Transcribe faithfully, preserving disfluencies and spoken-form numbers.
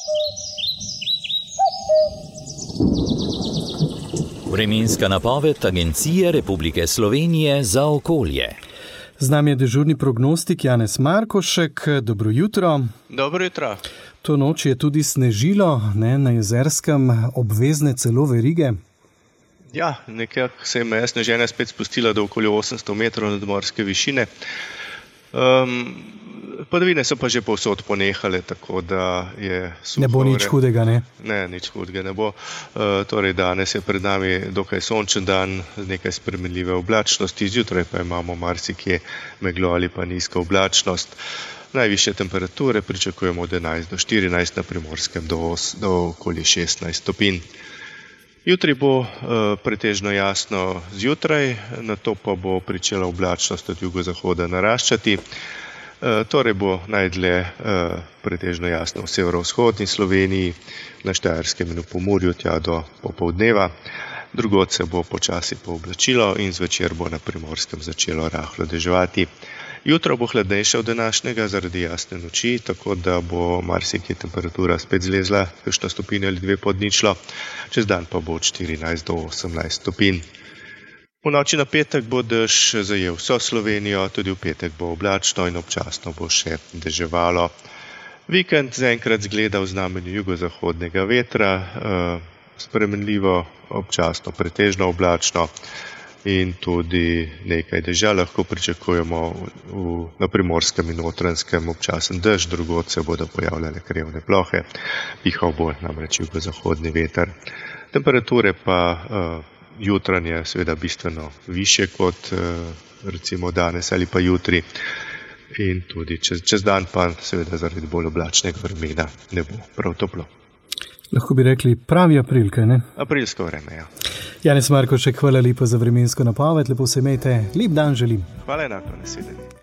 Vremenska napoved Agencije Republike Slovenije za okolje. Z nami je dežurni prognostik Janez Markošek. Dobro jutro. Dobro jutro. To noč je tudi snežilo, ne, na Jezerskem, obvezne celo verige. Ja, nekako se je meja sneženja spet spustila do okoli osemsto metrov nadmorske višine. Um, Padavine so pa že povsod ponehale, tako da je suho. Ne bo nič hudega, ne? Ne, nič hudega ne bo. Uh, torej danes je pred nami dokaj sončen dan z nekaj spremenljive oblačnosti, zjutraj pa imamo marsikje meglo ali pa nizko oblačnost. Najvišje temperature pričakujemo od enajst do štirinajst, na Primorskem do, do okoli šestnajst stopinj. Jutri bo uh, pretežno jasno zjutraj, nato pa bo pričela oblačnost od jugozahoda naraščati. Uh, torej bo najdlje uh, pretežno jasno v severovzhodni Sloveniji, na Štajerskem in v Pomurju tja do popoldneva. Drugod se bo počasi pooblačilo in zvečer bo na Primorskem začelo rahlo deževati. Jutro bo hladnejše od današnjega zaradi jasne noči, tako da bo marsikje temperatura spet zlezla, kakšna stopinja ali dve pod ničlo, čez dan pa bo od štirinajst do osemnajst stopinj. V noči na petek bo dež zajel vso Slovenijo, tudi v petek bo oblačno in občasno bo še deževalo. Vikend zaenkrat zgleda v znamenju jugozahodnega vetra, spremenljivo, občasno pretežno oblačno. In tudi nekaj dežja lahko pričakujemo v, na Primorskem in Notranjskem občasen dež, drugod se bodo pojavljale krevne plohe, pihal bo namreč jugozahodni veter. Temperature pa uh, jutranje seveda bistveno višje kot uh, recimo danes ali pa jutri in tudi čez, čez dan pa seveda zaradi bolj oblačnega vremena ne bo prav toplo. Lahko bi rekli pravi april, kaj ne? Aprilsko vreme, ja. Janez Markošek, hvala lepa za vremensko napoved, lepo se imejte, lep dan želim. Hvala enako, nasvidenje.